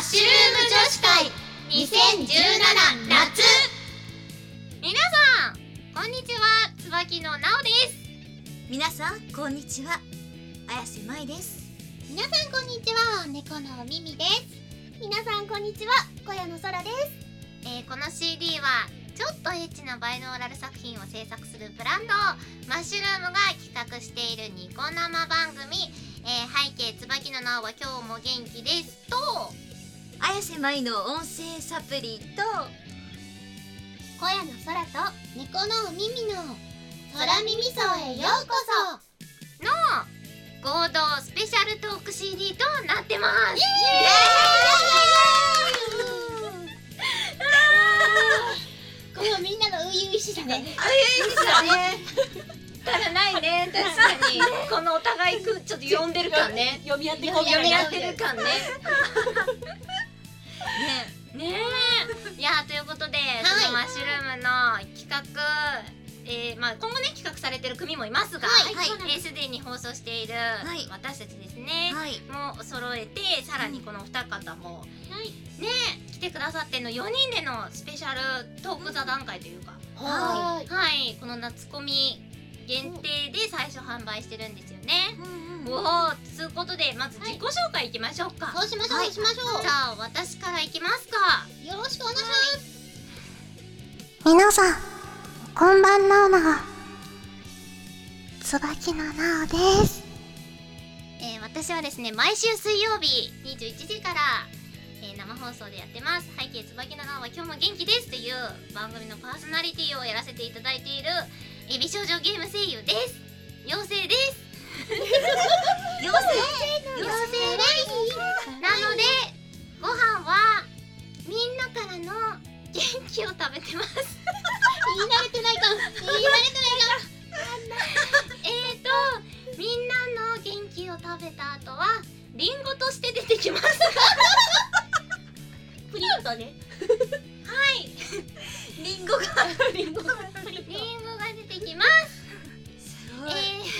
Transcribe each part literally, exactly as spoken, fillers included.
シュルーム女子会にせんじゅうなな夏。皆さんこんにちは、椿のなおです。 皆さんこんにちは、綾瀬舞です。 皆さんこんにちは、猫のミミです。皆さんこんにちは、小屋の空です。 えー、この シーディー はちょっとエッチなバイノーラル作品を制作するブランドマッシュルームが企画しているニコ生番組、えー、背景椿のなおは今日も元気ですと、 綾瀬舞の音声サプリと小屋の空と猫のミミの空耳層へようこその合同スペシャルトーク シーディー となってます。イエーイ。このみんなの初々しさね。 初々しさね。 足らないね、確かに。このお互いくちょっと呼んでる感ね。 呼び合って呼び合ってる感ね。ねねえ。いやということで、そのマッシュルームの企画、えー、まあ今後ね企画されてる組もいますが、 はいはい、 えー、すでに放送している私たちですね、 はい、 もう揃えて、さらにこの二方も、はい、ね来てくださってんのよにんでのスペシャルトーク座談会というか、 はい、 はい、この夏コミ限定で最初販売してるんですよね。 うんうん、 おお、つうことでまず自己紹介いきましょうか。 そうしましょう、そうしましょう。 じゃあ私からいきますか。 よろしくお願いします。 皆さんこんばんなおな椿のなおです。 えー、私はですね、毎週水曜日にじゅういちじから、えー、生放送でやってます背景椿のなおは今日も元気ですという番組のパーソナリティをやらせていただいている、えー、美少女ゲーム声優です。妖精です。 妖精妖精です。なのでご飯はみんなからの元気を食べてます。 言い慣れてないか言い慣れてないかえーとみんなの元気を食べた後はリンゴとして出てきます。 プリンとね。 はい、 リンゴがリンゴがリンゴが出てきます。 すごい。 え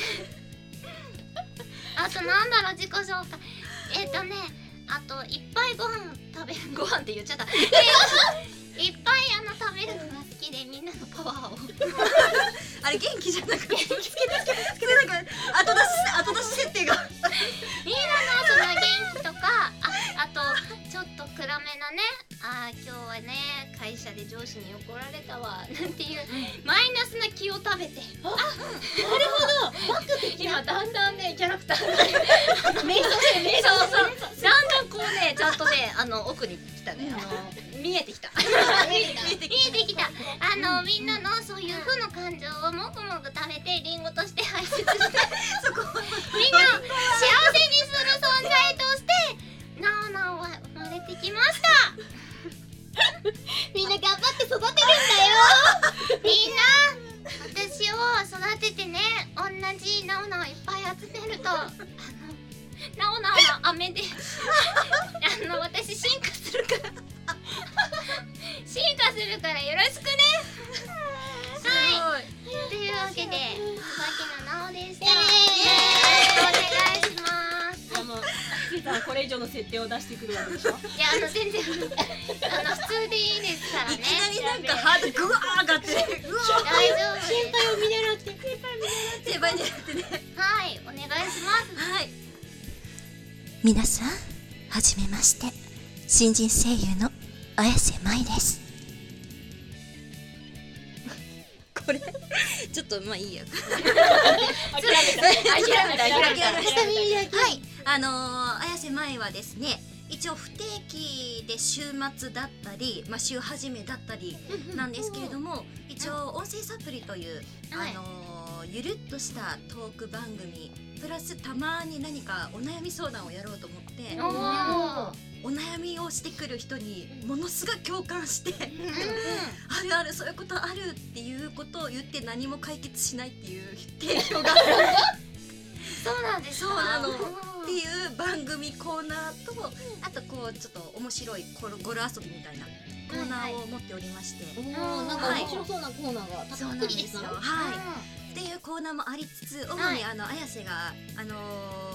ー、あとなんだろう、自己紹介。えーとねあといっぱいご飯食べる、ご飯って言っちゃった。えー、いっぱいあの食べるのが好きで、みんなのパワーをあれ元気じゃなくてつけてつけてつけて、なんか後出し後出し設定がみんなのその元気とか、あ、あとちょっと暗めなね、あー今日はね会社で上司に怒られたわなんていうマイナスな気を食べて、あ、なるほど、バック的な、今だんだんねキャラクターが瞑想して瞑想、そうそう、だんだんこうねちゃんとねあの奥に来たね、あの見えてきた見えてきた、あのみんなのそういう負の感情をもぐもぐ食べてリンゴとして排出してそこみんなを幸せにする存在としてなおなおは生まれてきました。 みんな頑張って育てるんだよ。 みんな私を育ててね、同じなおなおいっぱい集めると、あのなおなおの飴であの私進化するから進化するからよろしくね。はい、というわけで椿のなおでした。イエーイ、お願いします。 あのこれ以上の設定を出してくるわけでしょ。 いや、あの全然あの普通でいいですからね。 いきなりなんかハードグワー上がってうわー大丈夫。 先輩を見習って先輩になってね。 はい、お願いします。 はい、 皆さんはじめまして、新人声優の綾瀬舞です。 これちょっとまあいいや。 諦めた諦めた諦めた。 はい、あのー、綾瀬舞はですね、一応不定期で週末だったり、まあ、週始めだったりなんですけれども、一応音声サプリという、 はい、 あのー、ゆるっとしたトーク番組プラスたまに何かお悩み相談をやろうと思って、 おー、 お悩みをしてくる人にものすごい共感してうんうん、 あるあるそういうことあるっていうことを言って何も解決しないっていう定評がそうなんですか。 そうなのうんっていう番組コーナーと、あとこうちょっと面白いゴロゴロ遊びみたいなコーナーを持っておりまして、 おー、なんか面白そうなコーナーがたっそうなんぷりですな。 ですよ。はい。っていうコーナーもありつつ、主にあの綾瀬があのー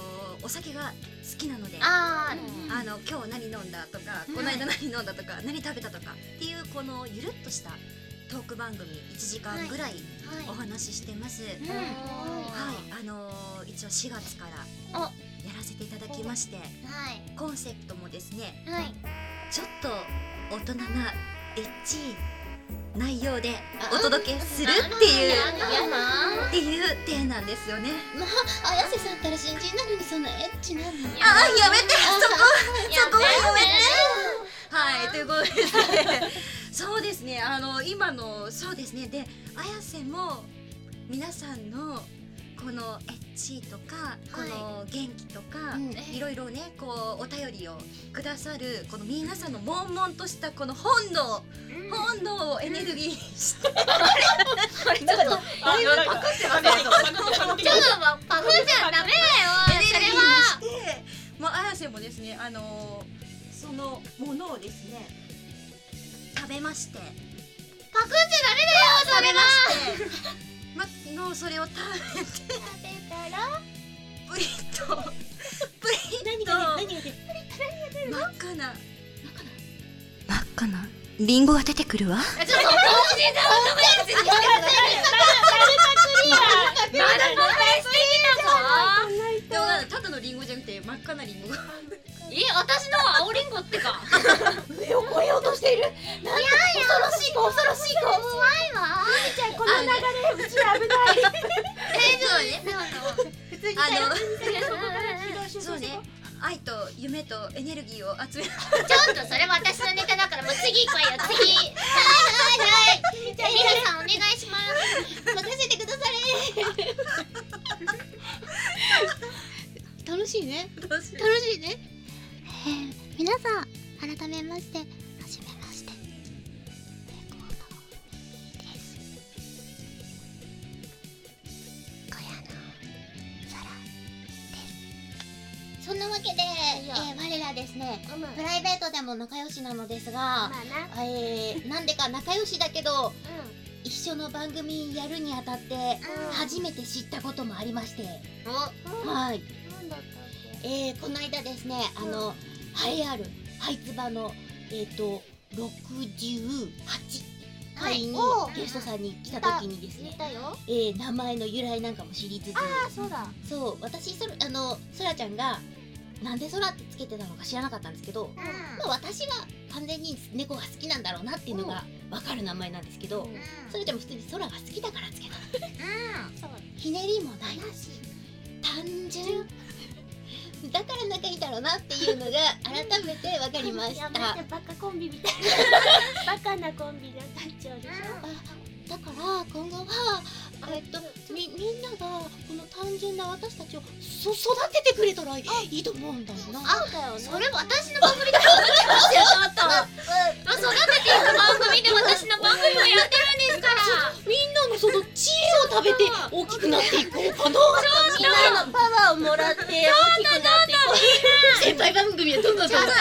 お酒が好きなので、 ああの今日何飲んだとか、この間何飲んだとか、何食べたとかっていうこのゆるっとしたトーク番組いちじかんぐらいお話ししてます。はい、あのー、一応しがつからやらせていただきまして、コンセプトもですね、ちょっと大人なエッチい内容でお届けするっていうっていう体なんですよね。 まあ綾瀬さんったら新人なのにそんなエッチなの。 あーやめて、そこそこはやめて。はい、ということですね。そうですね、あの今のそうですね、で綾瀬も皆さんのこのエッチとか、この元気とか、いろいろねこうお便りをくださるこの皆さんの悶々としたこの本能、本能をエネルギーにしてこれちょっとだいぶパクってますね。 ちょっとパクっちゃダメだよ。 エネルギーにしてもう綾瀬もですね、あのそのものをですね食べまして、 パクっちゃダメだよそれは。 まのそれを食べて食べたらプリッとプリッと真っ赤な真っ赤なリンゴが出てくるわ。 ちょっと本人だもんダメですよ。丸パクしてきたぞ。 でもなんかただのリンゴじゃなくて真っ赤なリンゴがえ、私のは青リンゴってか。 上を越えようとしている。なんか恐ろしい子、恐ろしい子。 怖いわ。 ちゃんこの流れうち危ない。 大丈夫ですよ。 普通にあのそこから軌道修正そうね、愛と夢とエネルギーを集める。 ちょっとそれ私のネタだからもう次行こうよ次。はいはいはい。じゃあリラさんお願いします。 任せてくだされ。楽しいね。楽しいね。えー、皆さん改めましてはじめまして。猫のミです。小屋の空です。そんなわけで、えー、我らですね、プライベートでも仲良しなのですが、えー、なんでか仲良しだけど、一緒の番組やるにあたって初めて知ったこともありまして、はい、えー、この間ですね、あの栄えあるハイツバのえっとろくじゅうはちかいにゲストさんに来た時にですね、えー、名前の由来なんかも知りつつ、あ、そうだ、そう私そあのそらちゃんがなんで空ってつけてたのか知らなかったんですけど、まあ、私は完全に猫が好きなんだろうなっていうのが分かる名前なんですけど、それでも普通に空が好きだからつけた。ひねりもない単純だから仲いいだろうなっていうのが改めて分かりました。 やめて、バカコンビみたいなバカなコンビになっちゃうでしょ。 あ、だから今後はえっとみみんながこの単純な私たちをそ育ててくれたらいいと思うんだよな。 あ、それ私の番組でかぶってますよちょっと。育てていく番組で私の番組もやってるんですから。 みんなのその知恵を食べて大きくなっていこうかな。 みんなのパワーをもらって大きくなっていこう。 先輩番組はどんどんどんどん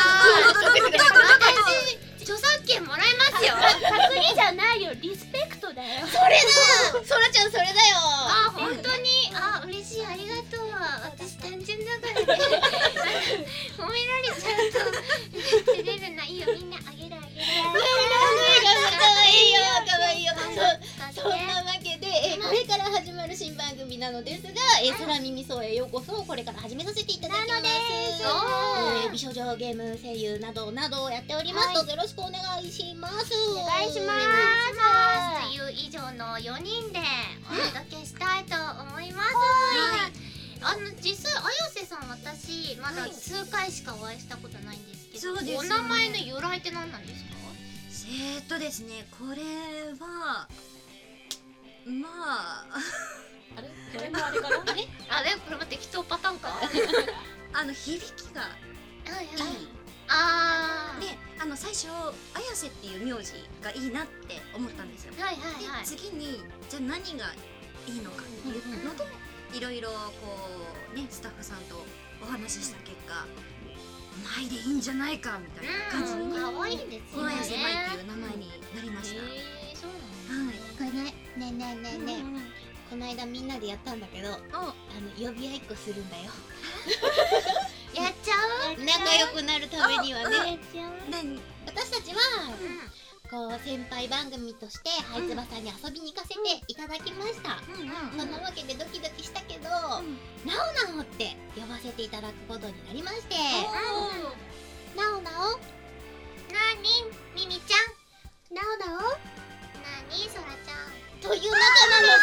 著作権もらえますよ。 パクリじゃないよ、リスペクトだよ。 それだ、そらちゃんそれだよ。 あ、本当に、あ、嬉しい、ありがとう。私単純だからね。褒められちゃうと照れるな。いいよ、みんなあげるあげる。 かわいいよ、かわいいよ。そそんなわけで、えこれから始まる新番組なのですが、え空耳荘へようこそ。これから始めさせていただきます。えー、美少女ゲーム声優などなどをやっております。どうぞよろしくお願いします。 お願いしますという以上のよにんでお届けしたいと思います。あの実際綾瀬さん、私まだ数回しかお会いしたことないんですけど、 そうですね、 お名前の由来って何なんですか？ えーっとですね、これはまああれこれもあれかな。 あれあれこれも適当パターンか。 あの響きがはいいい。 あーで、あの最初綾瀬っていう名字がいいなって思ったんですよ。 はいはいはい。 で次にじゃあ何がいいのかっていうので、いろいろこうねスタッフさんとお話しした結果、舞でいいんじゃないかみたいな感じにね、 可愛いですよね。 綾瀬舞っていう名前になりました。 へー、そうなんだ。 はい。 これね、ねえねえねえねえ、 この間みんなでやったんだけど、あの呼び合いっこするんだよ。 やっちゃう？ 仲良くなるためにはね。 何？ 私たちはこう先輩番組としてハイツバさんに遊びに行かせていただきました。そんなわけでドキドキしたけど、なおなおって呼ばせていただくことになりまして、なおなお、 なにミミちゃん、 なおなお、 なにそらちゃんという仲なの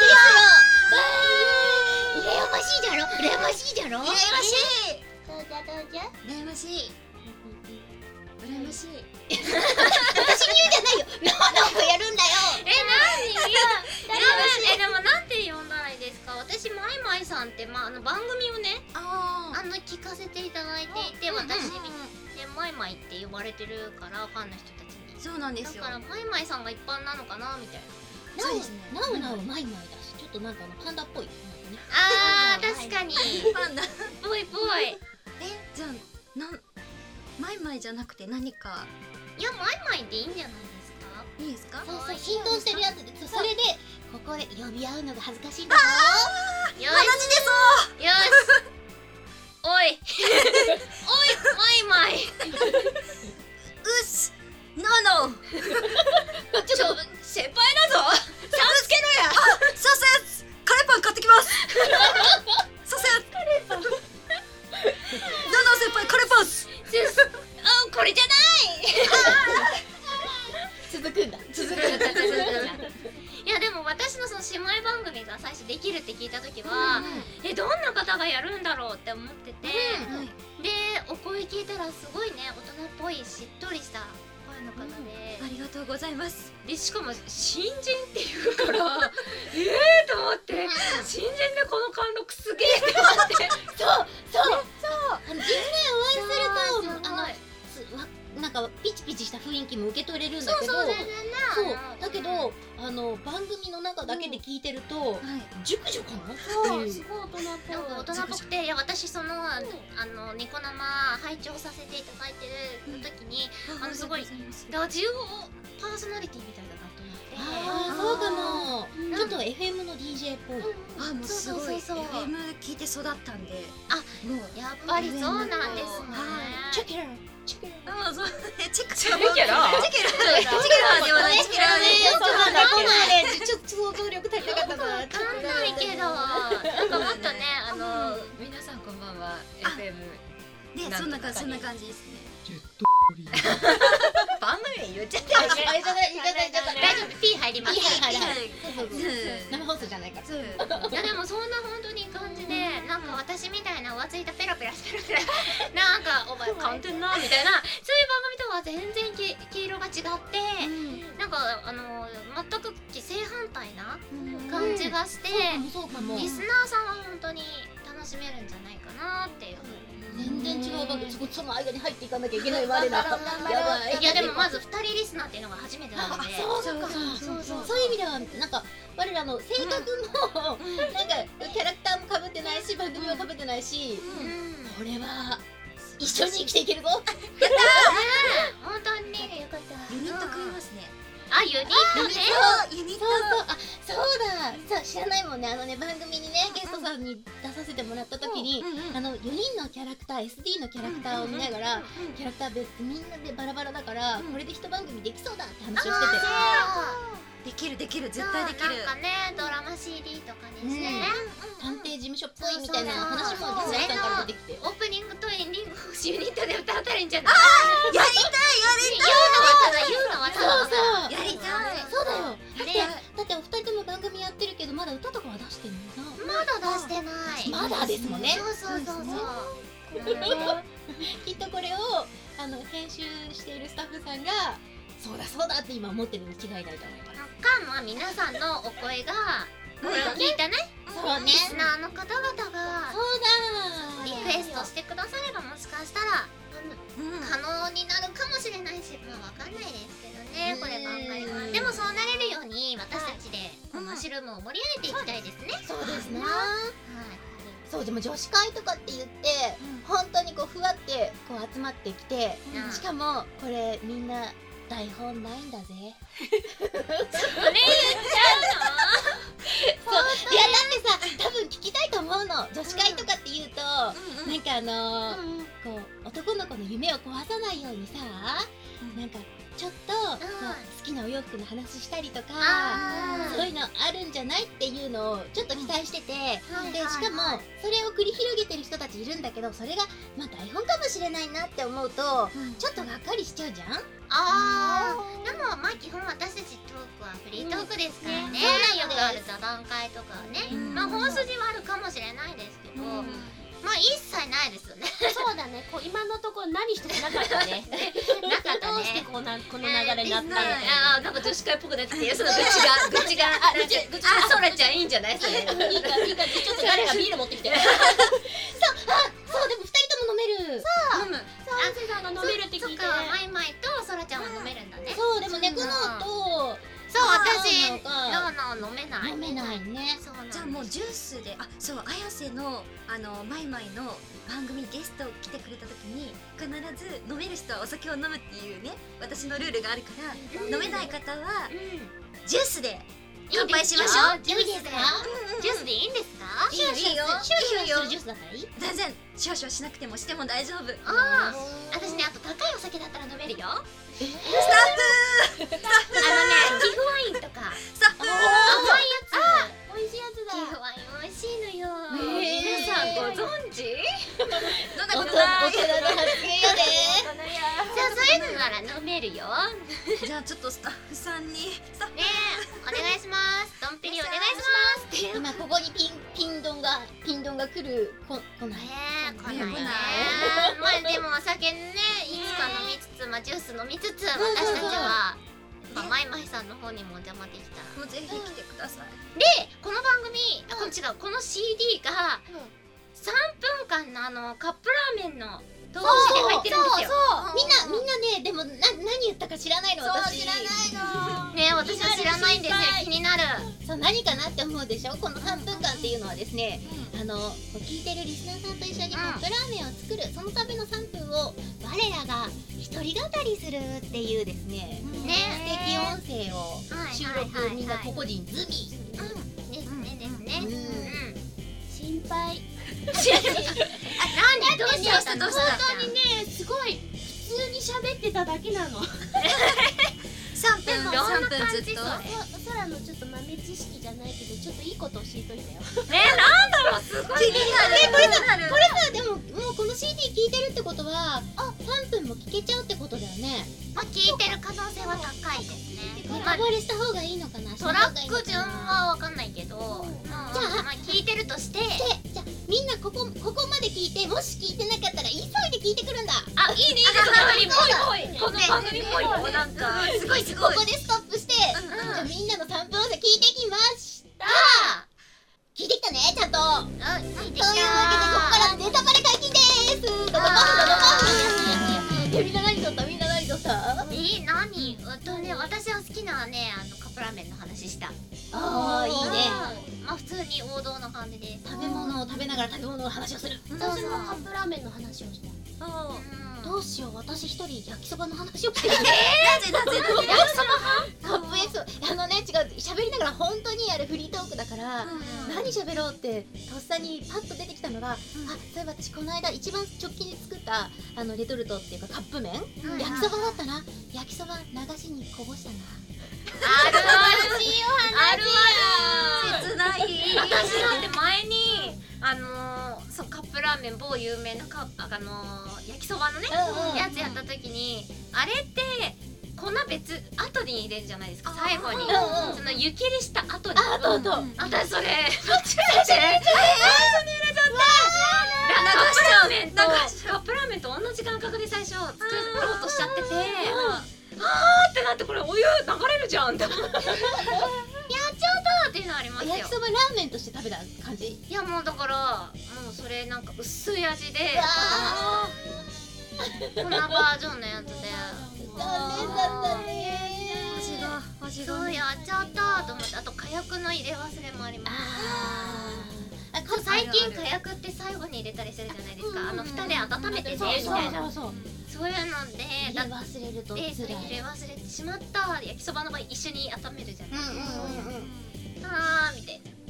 ですよ。羨ましいじゃろ、羨ましいじゃろ。 羨ましい。 どうじゃどうじゃ。 羨ましい。羨ましい。 私に言うんじゃないよ。なおなおがやるんだよ。 え、なに？いや、え、でもなんて呼んだらいいですか？私マイマイさんってまああの番組をね、 ああの聞かせていただいていて、私にねマイマイって呼ばれてるからファンの人たちに。 そうなんですよ。 だからマイマイさんが一般なのかなみたいな。 そうですね。 なおなおマイマイだし、ちょっとなんかあのパンダっぽい。 あー、確かに。 パンダ。 ぽいぽい。 え、じゃあなんマイマイじゃなくて何かいや、マイマイでいいんじゃないですか？ いいですか？ そうそう、浸透してるやつで、それでここで呼び合うのが恥ずかしいんだぞ。 よし。よし。おい。おい、マイマイ。 うっす。ノーノー。 ちょ、先輩だぞ。さんつけろや。 そうそうやつ。カレーパン買ってきます。そうそうやつ。カレーパン。ノーノー先輩カレーパンす。 あ、これじゃない。 続くんだ。 続くんだ。続くんだ。いやでも私のその姉妹番組が最初できるって聞いた時は、え、どんな方がやるんだろうって思ってて、でお声聞いたらすごいね大人っぽいしっとりした声の方で、 ありがとうございます。 でしかも新人っていうからええと思って、新人でこの貫禄すげえって思って、 そうそうそう。 あの実際お会いすると、 そうあのすわなんかピチピチした雰囲気も受け取れるんだけど、 そうそう全然そうなだけどあの番組の中だけで聞いてると、 はい。 熟女かなそう、 っていう。 すごい大人っぽい。 なんか大人っぽくて、いや私そのあのニコ生拝聴させていただいてる時に、あのすごいラジオパーソナリティみたいだなと思って。 ああ、そうかも。 うんちょっと エフエム の ディージェー っぽい。 あ、もうすごい。エフそうそうそうそうエム 聞いて育ったんで。 あ、 もう。 やっぱりそうなんですね。 チェケラチェケラ。 あ、そう。え、チェック。 チェケラチェケラ。チェケラではない。チェケラね。 そうなんだ。そうなんだ。ちょっと想像力足りなかったな。 わかんないけど、なんかもっとね、あの皆さんこんばんは。 エフエムで、そんな感じ、そんな感じですね。 番組言っちゃったよね。 あれじゃない、じゃない、じゃない。 大丈夫、P 入ります。 はいはいはい。 そうそう生放送じゃないから。 そう。 いやでもそんな本当に感じで、なんか私みたいな浮ついたペラペラペラペラなんかお前カウンてんなみたいな、そういう番組とは全然き毛色が違って、なんかあの全く正反対な感じがして、 そうかも。 リスナーさんは本当に楽しめるんじゃないかなっていう。 全然違う番組、その間に入っていかなきゃいけない我ら。やばい。 いやでもまずふたりリスナーっていうのが初めてなので、 そうか。そうそう。そういう意味ではなんか我らの性格もなんかキャラクターも被ってないし番組も被ってないし、これは一緒に生きていけるぞ。 本当によかった。 ユニット組みますね。 あ、ユニットね。 ユニット。 そうそう、あ、そうだ、そう知らないもんね。あのね、番組にねゲストさんに出させてもらった時に、あのよにんのキャラクター エスディー のキャラクターを見ながら、キャラクター別みんなでバラバラだから、これで一番組できそうだって話をしてて、 できるできる、絶そう対できる。 なんかね、ドラマ シーディー とかにしてね、 探偵事務所っぽいみたいな話もゲストさんから出てきて、 オープニングとエンディングをユニットで歌ったらいいんじゃない？ やりたい、 言うのはただ、言うのはただ。 そうそう、 やりたい。 そうだよ。だってでだってお二人とも番組やってるけどまだ歌とかは出してんのまだ出してない。 な。まだですもんね。 そうそうそうそう。 きっとこれをあの編集しているスタッフさんがそうだそうだって今思ってるに違いないと思います。 かまあ皆さんのお声がこれを聞いたね、 そうね。 リスナーの方々がそうだ。 リクエストしてくださればもしかしたら可能になるかもしれないし、まあわかんないですけどね、こればっかりは。でもそうなれるように私たちでこのマッシュルームを盛り上げていきたいですね。 そうですね。 はい。 そうでも女子会とかって言って本当にこうふわってこう集まってきて、 うんしかもこれみんな台本ないんだぜ。 それ言っちゃうの？ いやだってさ多分聞きたいと思うの。女子会とかって言うと、なんかあのーこう男の子の夢を壊さないようにさ、なんかちょっとこう好きなお洋服の話したりとか、そういうのあるんじゃないっていうのをちょっと期待してて、でしかもそれを繰り広げてる人たちいるんだけど、それがまあ台本かもしれないなって思うと、ちょっとがっかりしちゃうじゃん。 あー、でもまあ基本私たちトークはフリートークですからね、よくある座談会とかはね、まあ本筋はあるかもしれないですけど、まあ一切ないですよね。 そうだね、こう今のところ何一つなかったね。 なかったどうしてね。 こうなこの流れになったのか。 あーなんか女子会っぽくなってて、その愚痴が愚痴があ愚痴愚痴あ、ソラちゃんいいんじゃないそれ。 いいかいいか、ちょっと誰がビール持ってきて。 そうでもふたりとも飲める。 飲む。 アンセさんが飲めるって聞いて。 そっか、マイマイとソラちゃんは飲めるんだね。 そうでもね、クノとそう、私ノーノーノー飲めない。 飲めないね。 そうなんです。 じゃあもうジュースで、あ、そう、綾瀬のあのマイマイの番組ゲスト来てくれた時に必ず飲める人はお酒を飲むっていうね、私のルールがあるから、飲めない方はジュースで乾杯しましょう。 ジュースでジュースでいいんですか？ いいよいいよシュワシュワするいいよ。 ジュースだったらいい？ 全然シュワシュワしなくてもしても大丈夫。 ああ、私ね、あと高いお酒だったら飲めるよ。 スタッフあのね、寄付ワインとかスタッフ甘いやつ。 美味しいやつだ。 寄付ワイン美味しいのよ。 皆さんご存知？ 飲んだ大人ことない。 の発言やで。 じゃあそういうのなら飲めるよ。 じゃあちょっとスタッフさんにスタッフねえ、お願いします。ドンペリお願いしますって。 今ここにピンピンドンがピンドンが来るこ来ない。 ねえ、来ないね来ない。 まあでもお酒ね、いつか飲みつつ、まあジュース飲みつつ、私たちは、まあマイマイさんの方にもお邪魔できたら。 もうぜひ来てください。 で、この番組、あ、これ違う、この シーディー がさんぷんかんのあのカップラーメンの動画で入ってるんですよ。 みんなみんなね、でもな何言ったか知らないの私。 知らないの。 ねえ、私は知らないんですよ。気になる。 そう何かなって思うでしょ。このさんぷんかんっていうのはですね、あの聞いてるリスナーさんと一緒にカップラーメンを作る、そのためのさんぷんを我らが一人語りするっていうですね、 ね素敵音声をはい収はいはいはい録みんな個々人済み。 うん、ですねですね。 うんうん。 心配。 あ、何どうしちゃったどうしちゃった本当にね、すごい普通に喋ってただけなの。 三分でもどんな三分感じずっと。 そ空のちょっと豆知識じゃないけど、ちょっといいこと教えといたよ。 ねえ、なんだろう、すごい。 気になる。これさこれさ、でももうこの シーディー 聞いてるってことは、あ、さんぷんも聞けちゃうってことだよね。 まあ聞いてる可能性は高いですね。 ネまあタバレした方がいいのかな。 トラック順はわかんないけど、 じゃあまあ聞いてるとして、 で、じゃあみんなここここまで聞いて、もし聞いてなかったら急いで聞いてくるんだ。 あ、いいねいいね、この番組っぽいぽい。このね番組っぽいよ、なんかすごいすごい。 ここでストップして、じゃあみんなのさんぷん音声聞いてきました。 あ聞いてきたね、ちゃんと。 あ、聞いてきた。 というわけでここからネタバレ解禁でーす。ドドドドドドド。え、みんな何撮った？みんな何撮った？ えー、何？うんとね、私は好きなね、あのカップラーメンの話した。 ああ、いいね。 まあ普通に王道な感じで。 食べ物を食べながら食べ物の話をする。 私もカップラーメンの話をした。 うんどうしよう、私一人焼きそばの話をしてる。 なぜなぜなぜ。 焼きそばカップ焼きそば、あのね、違う、喋りながら本当にあれフリートークだから、何喋ろうってとっさにパッと出てきたのが、あ、そういえば私この間一番直近で作ったあのレトルトっていうかカップ麺、 うん焼きそばだったな。焼きそば流しにこぼしたな。 あるあるある。 切ない。 私だって前にあのー、そうカップラーメン某有名なカップあのー、焼きそばのね、 うんうんやつやった時にあれって粉別後に入れるじゃないですか、最後に、 うんうんその湯切りした後に。 あ、どうぞ。 私それ間違えて最初に入れちゃった。カップラーメンとカップラーメンと同じ感覚で最初作ろうとしちゃってて、あーってなって、これお湯流れるじゃんって思ってやっちゃったっていうのありますよ。 焼きそばラーメンとして食べた感じ。 いやもうだからもうそれなんか薄い味で粉バージョンのやつで残念だったね。 味が味が。 そうやっちゃったと思って、あと火薬の入れ忘れもあります。 あーあ、 そう最近火薬って最後に入れたりするじゃないですか、あの蓋で温めてねみたいな、 そうそう。 そういうので入だれ忘れるとで辛い。 入れ忘れてしまった。焼きそばの場合一緒に温めるじゃないですか、 うんうんうんうん。 あーみたいな。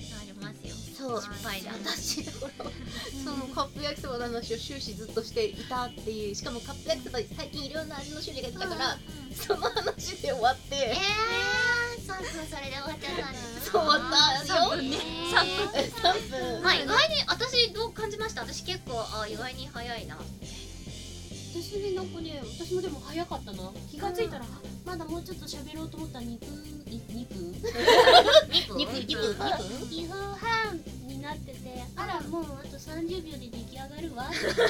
そう失敗だ。 私だからそのカップ焼きそばの話を終始ずっとしていたっていう、しかもカップ焼きそば最近いろんな味の種類が出たから、その話で終わってえー、さんぷんそれで終わっちゃったんですそう終わったよ。 さんぷんねさんぷんさんぷんまあ意外に私どう感じました？私結構あ意外に早いな。 私ね、なんかね、私もでも早かったな。気がついたら、まだもうちょっと喋ろうと思ったらにふん、ににふんにふんにふんにふんにふんはんになってて、あらもうあとさんじゅうびょうで出来上がるわ。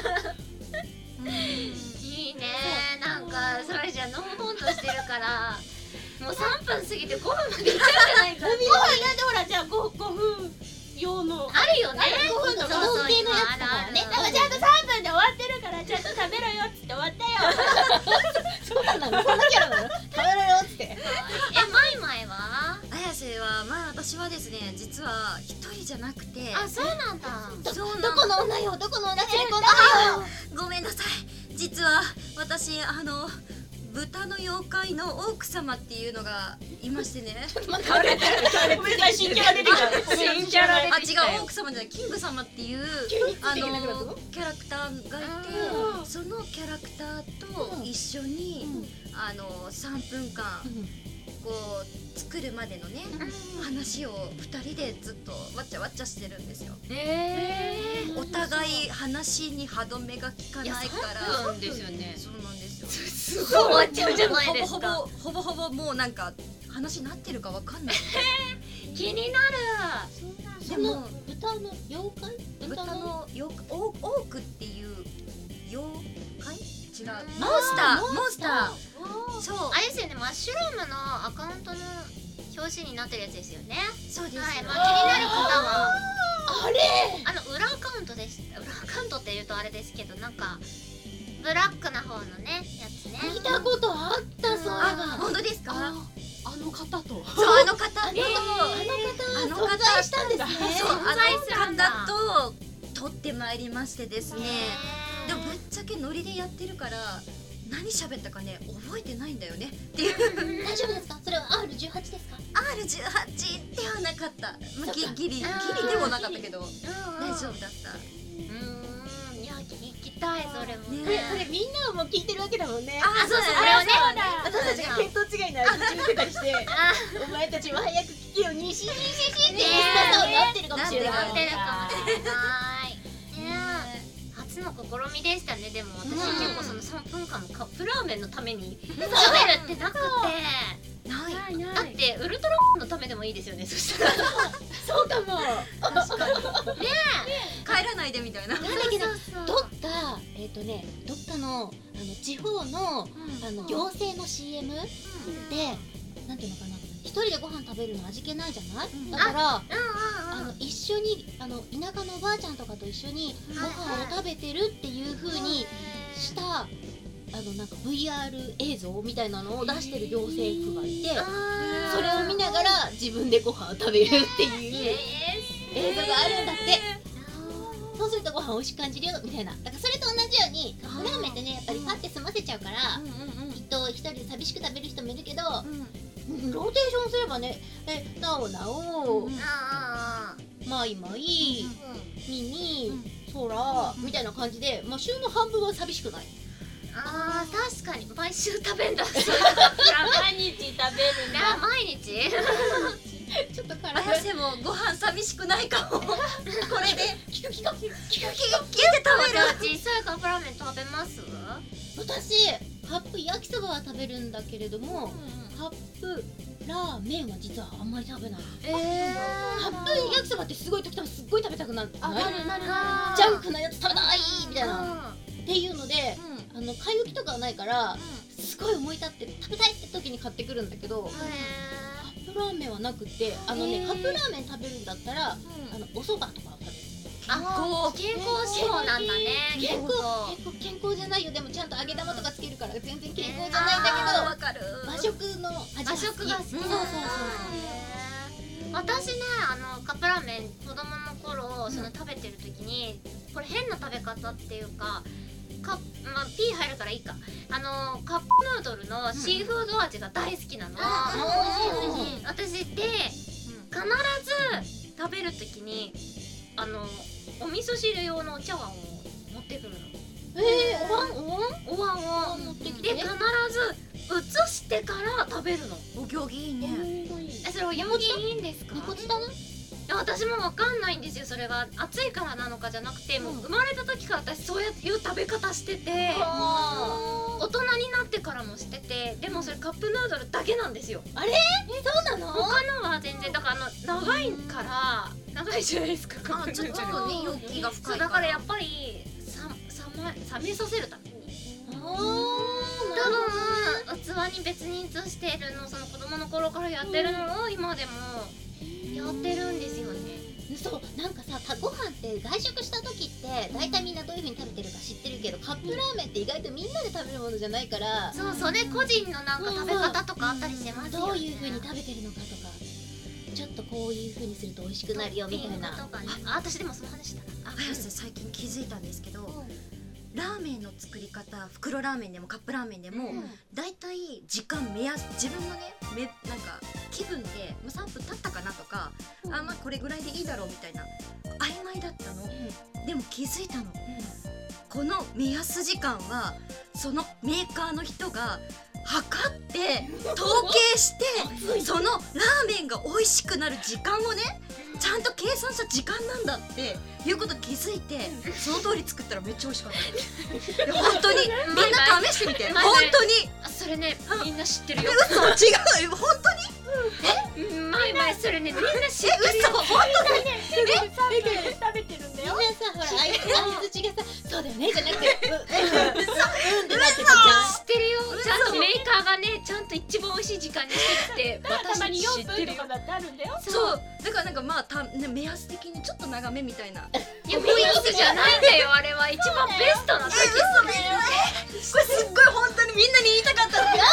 いいねー、なんかそれじゃのほほんとしてるからもうさんぷん過ぎてごふんまでいっちゃうんじゃないかってごふんなんでほらじゃあ ご, ごふん用のあるよね。 ごふんのそうそう同系のやつだからね。 今だからちゃんとさんぷんで終わってるからちゃんと食べろよっつって終わったよ。 そうなの、そんなキャラなの、食べろよっつって。 え、マイマイは？ 綾瀬はまあ私はですね、実は一人じゃなくて、 あ、そうなんだ。 そうどこの女よ、どこの女連れ込んだのよ。 ごめんなさい。実は私あの豚の妖怪のオーク様っていうのがいましてね。 ごめんなさい、新キャラ出てきた。新キャラあ、違う、オーク様じゃない、キング様っていうあのキャラクターがいて、そのキャラクターと一緒に、あのさんぷんかんこう作るまでのね、話をふたりでずっとわっちゃわっちゃしてるんですよ。 えー、 お互い話に歯止めが効かないから。 そうですよね。 そうなんですよ。 すごい終わっちゃうじゃないですか。 ほぼほぼほぼほぼもうなんか話になってるかわかんない。 気になる。 その豚の妖怪？ 豚の妖怪、オークっていう妖怪？違う。モンスター、モンスター。そう。 あれですよね、マッシュルームのアカウントの表紙になってるやつですよね。 そうです。 はい、まあ気になる方はあれ？ あの裏アカウントです。裏アカウントって言うとあれですけど、なんかブラックな方のねやつね。 見たことあった、そういえば。 あ、本当ですか？ あの方と。 そう、あの方と、 あの方、存在したんですね。 そう、あ存在するんだの方と取ってまいりましてですね。でもぶっちゃけノリでやってるから何喋ったかね覚えてないんだよねっていう。 大丈夫ですか？それは アールじゅうはち ですか？ アールじゅうはち ではなかった。まあ、ギギリギリでもなかったけど大丈夫だった。 うん、いや聞きたいそれもね。 これこれみんなも聞いてるわけだもんね。 あ、そうそう、それをね。 私たちが見当違いな味言ってたりして、お前たちも早く聞けよ、にしにししってリスナーさんなってるかもしれない。 なってるかもしれない。ね、初の試みでしたね。でも私結構そのさんぷんかんのカップラーメンのために食べるってなくて。 ないないない。 だってウルトラのためでもいいですよね。そしたらそうかも。 確かに帰らないでみたいな。 なんだっけな、どっかえっとね、どっかのあの地方のあの行政の シーエム でなんていうのかな、一人でご飯食べるの味気ないじゃない？だからあの一緒にあの田舎のおばあちゃんとかと一緒にご飯を食べてるっていう風にしたあのなんか ブイアール 映像みたいなのを出してる行政府がいて、それを見ながら自分でご飯を食べるっていう映像があるんだって。そうするとご飯美味しく感じるよみたいな。だからそれと同じようにカップラーメンってね、やっぱりパッて済ませちゃうから、きっと一人で寂しく食べる人もいるけど、うんローテーションすればね、えなおなお、まいまい、みみ、そらみたいな感じで、まあ週の半分は寂しくない。 あー、確かに毎週食べんだ。 毎日食べるな、 な。 毎日ちょっと辛い。 綾瀬もご飯寂しくないかも。これでキュキュキュキュキュキュ聞いて食べる。 実際カップラーメン食べます？ 私カップ焼きそばは食べるんだけれども、カップラーメンは実はあんまり食べない。 えカップ焼きそばってすごい時たますっごい食べたくなる。 あ、なるなるあジャンクなやつ食べたいみたいな。 な。 っていうので、あの買い置きとかはないから、すごい思い立って食べたいって時に買ってくるんだけど、カップラーメンはなくて、あのねカップラーメン食べるんだったら、あのお蕎麦とかを食べる。 あ、健康志向なんだね。 健康結構健康じゃないよ。でもちゃんと揚げ玉とかつけるから全然健康じゃないんだわかる。 けど、和食の味が好き。 和食が好き。 そうそうそう。 私ね、あのカップラーメン子供の頃その食べてる時に、これ変な食べ方っていうか、カップ、まあ、ピー入るからいいか、あのカップヌードルのシーフード味が大好きなの。私で必ず食べる時にあのお味噌汁用のお茶碗を持ってくるの。 えー、お椀お椀お椀を持ってきてで必ず移してから食べるの。 お行儀いいね。 えそれお行儀いいんですか？ 猫舌な？ いや私もわかんないんですよ。それが暑いからなのかじゃなくて、もう生まれた時から私そういう食べ方してて、大人になってからもしてて、でもそれカップヌードルだけなんですよ。 あれ？そうなの？ 他のは全然だからあの長いから長いじゃないですか。カッあちょっプヌードルとね容器が深そういだからやっぱりささま冷めさせるために。 あ多分器に別に移してるのその子供の頃からやってるのを今でもやってるんですよね。 ーそうなんかさたご飯って外食した時って大体みんなどういう風に食べてるか知ってるけど、カップラーメンって意外とみんなで食べるものじゃないから、 そうそれ個人のなんか食べ方とかあったりしてますよね。 どういう風に食べてるのかとか、ちょっとこういう風にすると美味しくなるよみたいな。 とかね。あ私でもその話だな。あ綾瀬最近気づいたんですけど、ラーメンの作り方、袋ラーメンでもカップラーメンでも、だいたい時間目安、自分のねめなんか気分でもうさんぷん経ったかなとか、あまあこれぐらいでいいだろうみたいな曖昧だったの、でも気づいたの、この目安時間はそのメーカーの人が測って統計してそのラーメンが美味しくなる時間をねちゃんと計算した時間なんだっていうこと気づいて、その通り作ったらめっちゃ美味しかったです。本当にみんな試してみて、本当に。 あそれねみんな知ってるよ。 嘘違う本当に。 え前々それねみんな知ってるよ。 嘘本当に。 食べてるんだよ。 みんなさほら相づちがさそうだよねじゃなくてううんってなってたじゃん。 知ってるよ。ちゃんとメーカーがねちゃんと一番美味しい時間にしてってた私まに知よんぷんってるよ。 とかだってあるんだよ。 そうだからなんかまあた、ね、目安的にちょっと長めみたいな。 いや目安じゃないんだよあれは一番ベストな時。 嘘だよ。これすっごい本当にみんなに言いたかったの。 ね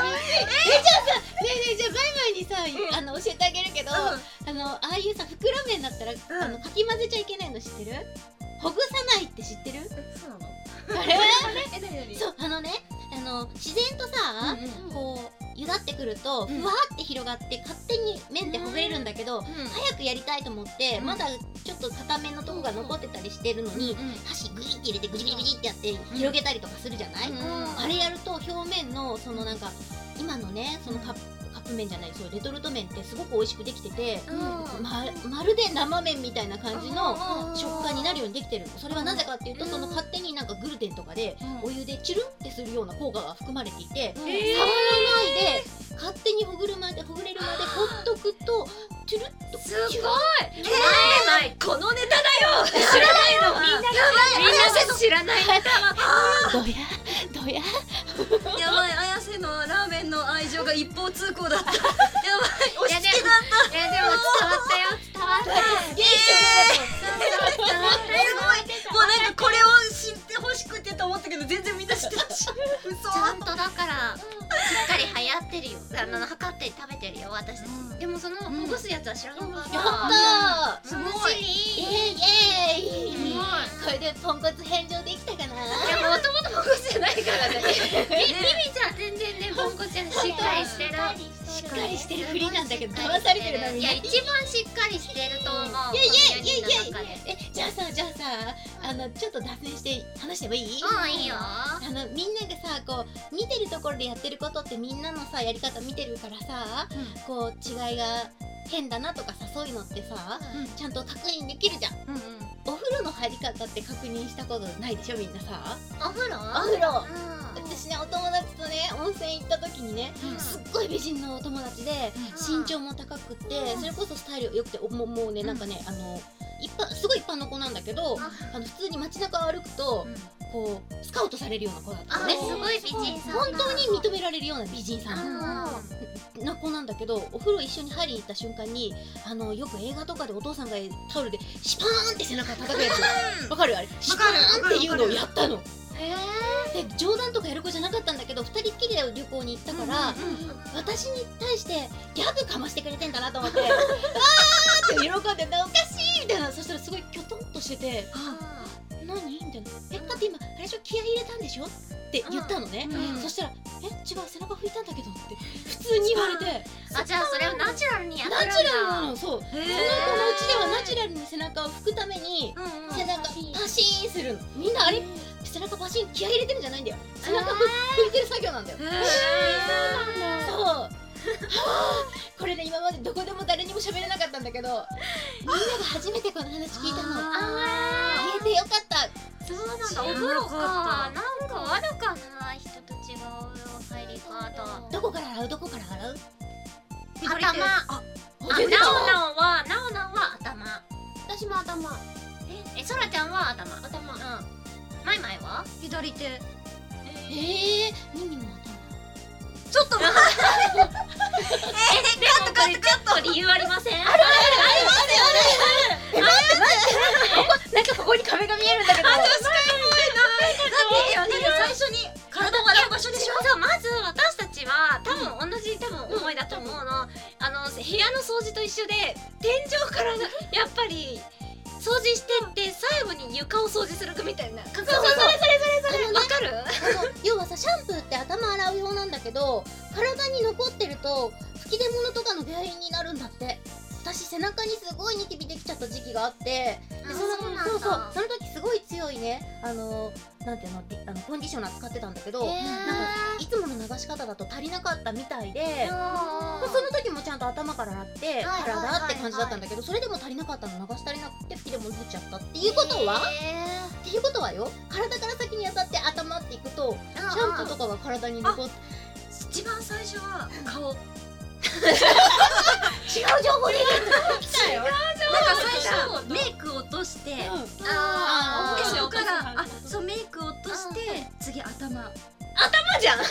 えねえじゃあバイバイにさ、あの教えてあげるけど、あのああいうさ袋麺だったら、あのかき混ぜちゃいけないの知ってる？ほぐさないって知ってる？ そうなの？ あれ？ え何何？ そうあのねあの自然とさ、こうゆだってくるとふわって広がって勝手に麺ってほぐれるんだけど、早くやりたいと思ってまだちょっと固めのとこが残ってたりしてるのに、箸グイって入れてグジグジグジってやって広げたりとかするじゃない？あれやると表面のそのなんか今のねそのカップカップ麺じゃないそうレトルト麺ってすごく美味しくできてて、ままるで生麺みたいな感じの食感になるようにできてるの。それはなぜかっていうと、その勝手になんかグルテンとかでお湯でチュルンってするような効果が含まれていて、触らないで勝手にほぐるまでほぐれるまでほっとくとチュルッとすごい。前々このネタだよ。知らないの。みんなみんなが知らないネタは。 どやどややばい綾瀬のラーメンの愛情が一方通行だった。やばい押し付けだった。 いやでも伝わったよ伝わった。 イエーイ。すごいもうなんかこれを知ってほしくてと思ったけど全然みんな知ってたし。嘘。 ちゃんとだからしっかり流行ってるよ。あの測って食べてるよ私たち。でもそのほぐすやつは知らなかった。 やったーすごい。 イエーイイエーイすごい。 これでポンコツ返上できたかな。 いやもともとポンコツじゃないからね。みみみちゃん全然ねポンコツじゃない。しっかりしてる。 しっかりしてるふりなんだけど騙されてるなみんな。 いや一番しっかりしてると思う。 イエイイエイイエイイエイこのよにんの中で。 えじゃあさじゃあさあのちょっと脱線して話してもいい？ うんいいよ。 あのみんながさこう見てるところでやってることってみんなのさやり方見てるからさ、こう違いが変だなとかさそういうのってさ、ちゃんと確認できるじゃん。お風呂の入り方って確認したことないでしょみんなさ。 お風呂？ お風呂。 うん私ねお友達とね温泉行った時にね、すっごい美人のお友達で、身長も高くって、それこそスタイル良くてもうもうねなんかねあの一般すごい一般の子なんだけど、あの普通に街中を歩くと、こうスカウトされるような子だったのね。 あすごい美人さんだ。 本当に認められるような美人さんな子なんだけど、お風呂一緒に入りに行った瞬間にあのよく映画とかでお父さんがタオルでシパーンって背中叩くやつわかるあれシパーンっていうのをやったの。で冗談とかやる子じゃなかったんだけどふたりっきりで旅行に行ったから、私に対してギャグかましてくれてんだなと思ってわーって喜んでたおかしいみたいな。そしたらすごいキョトンとしてて何みたいな。えだって今あれでしょ気合い入れたんでしょって言ったのね。そしたらえ違う背中拭いたんだけどって普通に言われて、 あ、じゃあそれをナチュラルにやってるんだ。 ナチュラルなの。そう、その子のうへーちではナチュラルに背中を拭くためにうんうん背中パシーンするの。みんなあれ背中パシーン気合い入れてるんじゃないんだよ。背中ふ拭いてる作業なんだよ。 へーそうはあ、これね今までどこでも誰にも喋れなかったんだけど、みんなが初めてこの話聞いたの。 あ言えてよかった。 ー、そうなんだ。 知らなかったお風呂か。なんかあるかな、人と違う入り方。 どこから洗うどこから洗う？ 頭。あ、 あ全然違うなおなおは、なおなおは頭。 私も頭。 え、そらちゃんは頭。 頭。 うん。マイマイは？ 左手。 えー、ミミも頭。 ちょっと待ってえ、でもこれちょっと理由ありません？あるなんかここに壁が見えるんだけど。 だってだって最初に体を洗う場所でしょ。 そう、まず私たちは多分同じ多分思いだと思うの。あの部屋の掃除と一緒で天井からやっぱり掃除してって最後に床を掃除するみたいな。そうそうそれそれそれそれ。わかる？ あの要はさ、シャンプーって頭洗う用なんだけど、体に残ってると吹き出物とかの原因になるんだって。私背中にすごいニキビできちゃった時期があって、でそのそうなんだそうそうその時すごい強いね、あのなんていうの、あのコンディショナー使ってたんだけど、なんかいつもの流し方だと足りなかったみたいで、まあその時もちゃんと頭から洗ってはいはいはいはい体って感じだったんだけど、それでも足りなかったの、流し足りなくて吹き出物出ちゃったっていうことは、っていうことはよ、体から先に当たって頭っていくとシャンプーとかが体に残って一番最初は顔。 違う情報で来たよ。 なんか最初メイク落として、 あでーそこからあそうメイク落として次頭。 頭じゃん。頭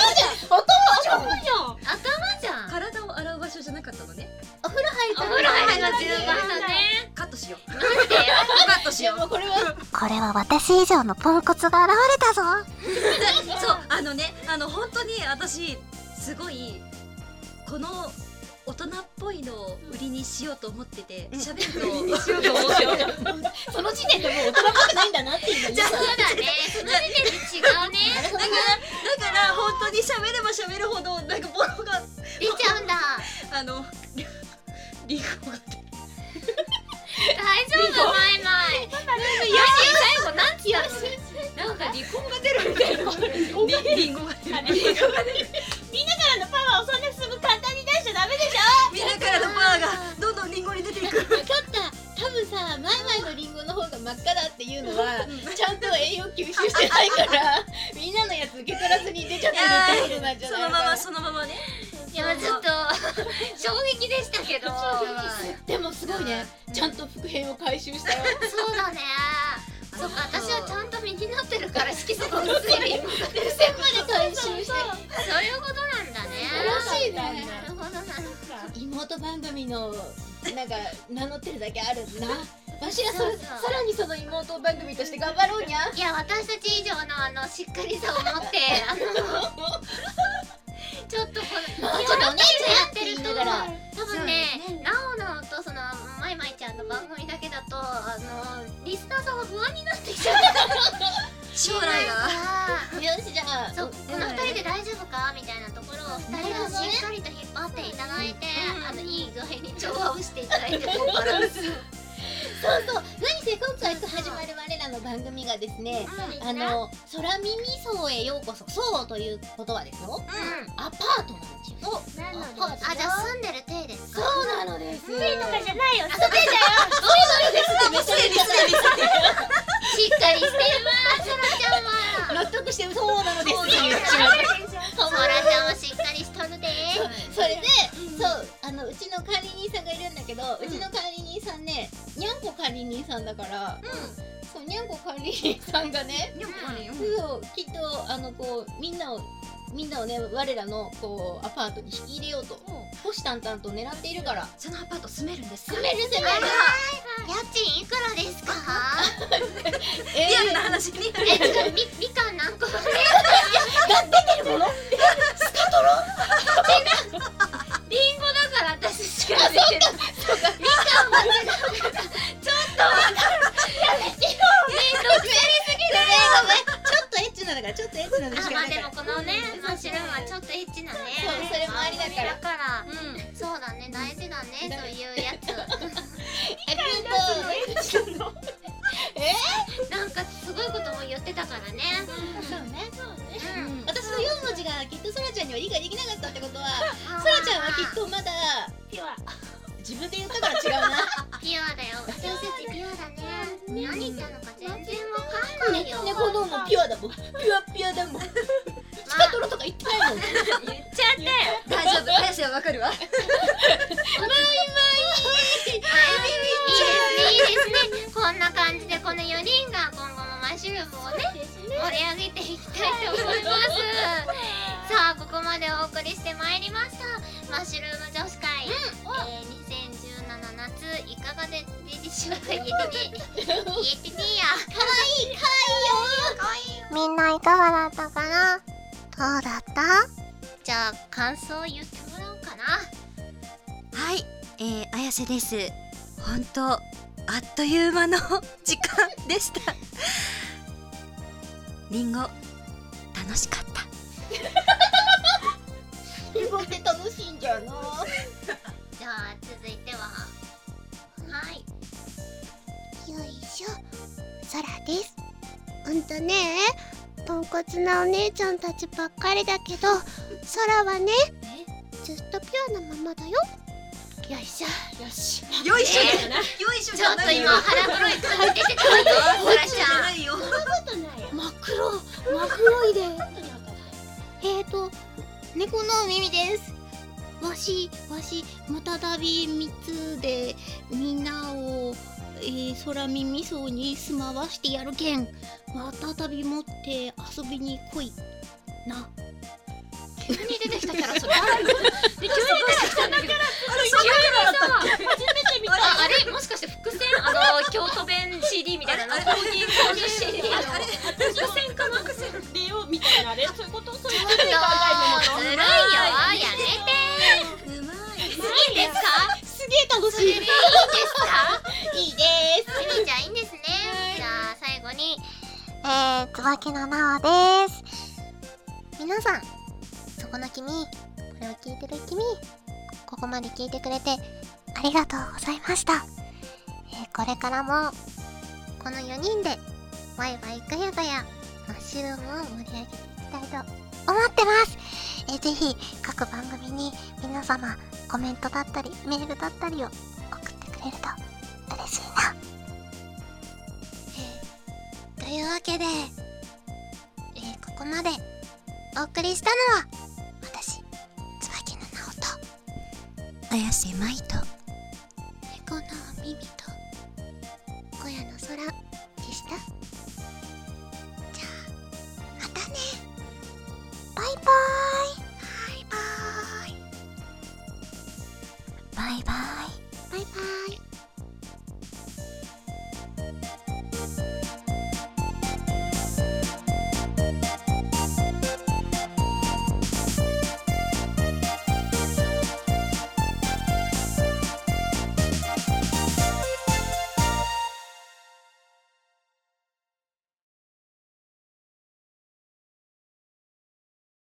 じゃん。 体を洗う場所じゃなかったのね。 お風呂入るお風呂入るの順番だね。 カットしよう。 なんで？ カットしよう。 もうこれはこれは私以上のポンコツが現れたぞ。 そうあのねあの本当に私すごいこの大人っぽいのを売りにしようと思ってて喋るのをしようと思ってその時点でもう大人っぽくないんだなっていうのにさ、 そうだね。その時点で違うね。 だからだから本当に喋れば喋るほどなんかボロが出ちゃうんだ。 あのリンゴが出る。 大丈夫マイマイ。いや最後なんつったの？なんか離婚が出るみたいな。 リンゴが出る。 みんなからのパワーをそんなすぐ簡単に出しちゃダメでしみんなからのパワーがどんどんリンゴに出ていく。 分かった。多分さ、マイマイのリンゴの方が真っ赤だっていうのはちゃんと栄養吸収してないからみんなのやつ受け取らずに出ちゃってるってことなんじゃないかな。 そのままそのままね。 いやちょっと衝撃でしたけど。 でもすごいね、ちゃんと伏線を回収したよ。 そうだね。そっか、私はちゃんと身になってるから色素が薄いリンゴが出る。 伏線まで回収してそういうことなんだね。 素晴らしいね。 なるほどなるほど。 妹番組のなんか名乗ってるだけあるな。わしらそそうそうさらにその妹番組として頑張ろうにゃ。 いや私たち以上のあのしっかりさを持ってあのちょっとこのもうちょっとお姉ちゃんやってるとって言いながら多分ねなおなおとそのまいまいちゃんの番組だけだとあのリスナーさんは不安になってきちゃう将来が。 よしじゃあそうこのふたりで大丈夫かみたいなところをふたりがしっかりと引っ張っていただいてあのいい具合に調和をしていただいてこうバランスそうそう、何せ今回始まる我らの番組がですね、あの空耳荘へようこそ。荘ということはですよ、 うんアパートなんですよ。 なのアパートあじゃあ住んでる体ですかそうなのです。そうとかじゃないよ。 しっかりしてるわそらちゃんは納得してそうなのですって言っちそまう。 らちゃんはしっかりしとるでそれで、そうあのうちの管理人さんがいるんだけど、うちの管理人さんね、にゃんこ管理人さんだから、そうにゃんこ管理人さんがね、そうきっとあのこうみんなをみんなをね我らのこうアパートに引き入れようと虎視眈々と狙っているから。 そのアパート住めるんですか。 住める住める。 家賃いくらですかえリアルな話に。 えちょっとみみかん何個分リンゴだから私しか出てるみかんは違うからちょっとわかるやめてよリンゴくせりすぎだよごめんちょっとエッチなのからちょっとエッチなのしかないから。 まあでもこのねマッシュルーからだからうんそうだね大事だねそういうやつなんかすごいことも言ってたからねそうねうん私のよん文字がきっとそらちゃんには理解できなかったってことはそらちゃんはきっとまだピュア自分で言ったから違うなピュアだよ私たちピュアだね何言ったのか全然わかんないよ猫のもピュアだもんピュアピュアだもんスカトロとか言ってないもん言っちゃったよ。 大丈夫早瀬はわかるわいいですねいいですねこんな感じでこのよにんが今後もマッシュルームをね盛り上げていきたいと思いますさあここまでお送りしてまいりましたマッシュルーム女子会、えー、にせんじゅうなな夏いかがででしょうか言えてね言えてねえやかわいいかわいいよかわいいよみんないかがだったかなどうだったじゃあ感想言ってもらおうかなはい、えー、綾瀬です。本当あっという間の時間でした。リンゴ楽しかった。 リンゴって楽しいんじゃなじゃあ続いてははいよいしょ、そらです。ほんとね、ポンコツなお姉ちゃんたちばっかりだけど、そらはね、ずっとピュアなままだよ。よいしょ、よし。 よいしょ、 えーよいしょちょっと今腹黒い感じ出てたわよそらちゃんいよ。 ことないよ。 真っ黒真っ黒いでえーと猫の耳です。わしわしまたたびみっつでみんなをえー、空耳そうに住まわしてやるけんまたたび持って遊びに来いな。 急に出てきたキャラそれ急に出てきたんだけど急にさ初めて見た。 ああれもしかして伏線あの京都弁 シーディー みたいなのコーディーコーディー シーディー あの伏線かな伏線レオみたいなあれそういうことそういうことちょっとずるいよやめてうまい。 いいですかすげえ楽しい。 それでいいですかいいです。 ゆみちゃんいいんですねじゃあ最後にえー、椿のなおです。皆さん、そこの君、これを聞いてる君、ここまで聞いてくれてありがとうございました。えー、これからもこのよにんでワイワイガヤガヤマッシュルームを盛り上げていきたいと思ってます。えー、ぜひ各番組に皆様コメントだったりメールだったりを送ってくれると嬉しいな。えー、というわけで、えー、ここまでお送りしたのは私、椿のなおと綾瀬舞と猫の耳と小屋の空でした。じゃあまたね。バイバーイ。バイバーイ。 バイバイバイバーイ。